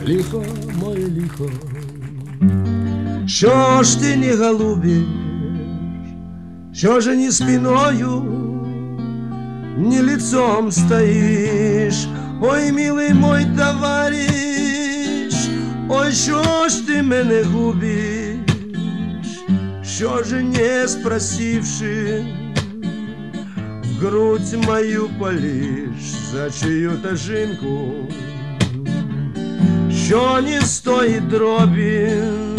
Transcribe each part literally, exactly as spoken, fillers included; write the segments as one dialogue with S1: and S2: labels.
S1: лихо, моє лихо, що ж ти не голубиш, що же не спиною, не лицом стоишь? Ой, милый мой товарищ, ой, що ж ти мене губиш, що же не спросивши, в грудь мою полишь за чию-то жінку, що не стоїть дробі,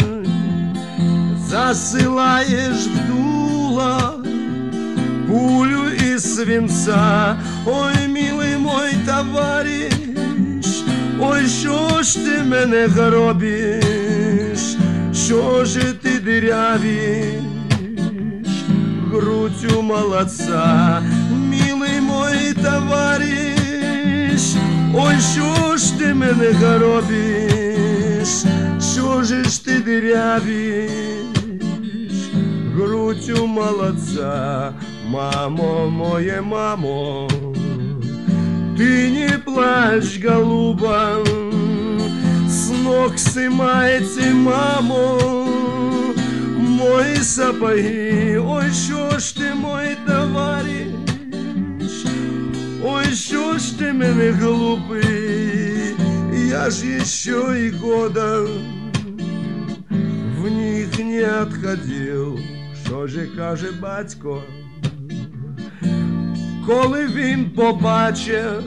S1: засилаєш в дуло пулю из свинца. Ой, милый мой товарищ, ой, що ж ти мене гробиш, що же ти дырявишь грудь у молодца. Милый мой товарищ, ой, що ж ти мене гробиш, що же ж ти дырявишь грудь у молодца. Мамо, моє мамо, ты не плачь, голуба, с ног снимайте, мамо, мої сапоги. Ой, що ж ти, мой товарищ, ой, що ж ти мене глупий, я ж еще и года в них не отходил. Що же каже батько, коли він побачив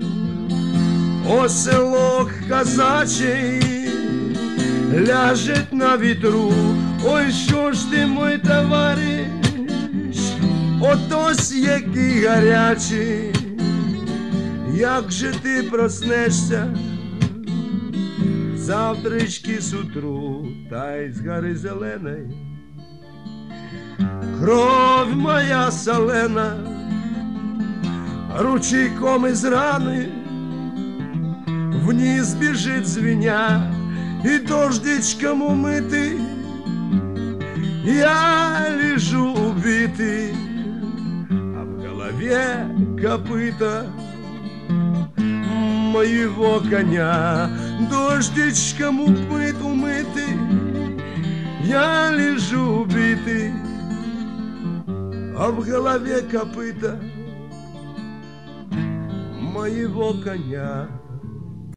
S1: оселок казачий ляжет на вітру? Ой, що ж ти, мой товариш, отось який гарячий, як же ти проснешся завтрачки с утру, та й з гори зеленої кровь моя солена ручейком из раны вниз бежит звеня, и дождичком умытый я лежу убитый, а в голове копыта моего коня. Дождичком умыт, умытый я лежу убитый, а в голове копыта моего коня.